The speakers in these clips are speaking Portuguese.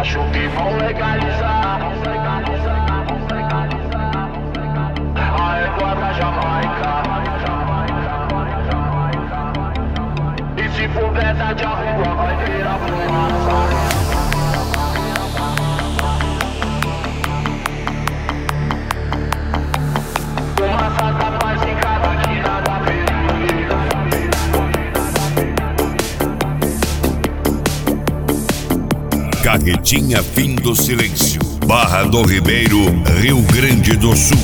Acho que vão legalizar a égua da Jamaica. E se for verdade a rua vai virar fumaça. Fumaça da paz em cada quina da periferia. Carretinha Fim do Silêncio, Barra do Ribeiro, Rio Grande do Sul.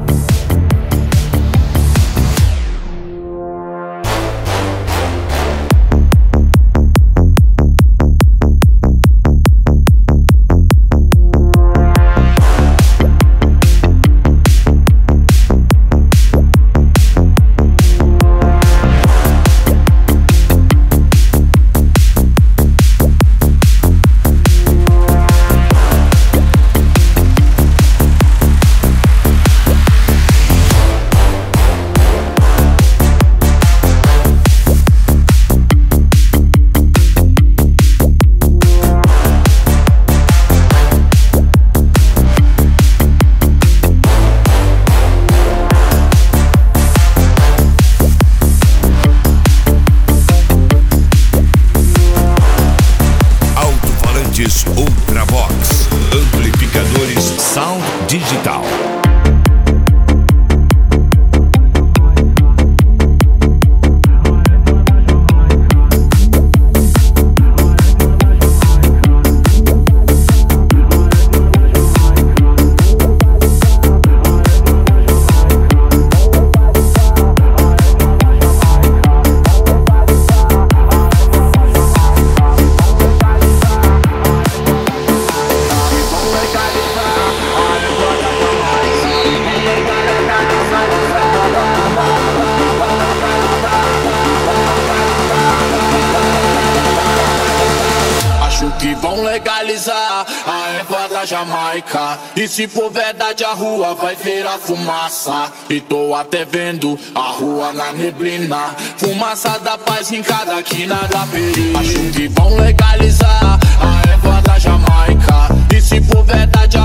Ultravox, amplificadores Sound Digital. Que vão legalizar a erva da Jamaica. E se for verdade a rua vai virar fumaça. E tô até vendo a rua na neblina. Fumaça da paz em cada quina da periferia. Acho que vão legalizar a erva da Jamaica. E se for verdade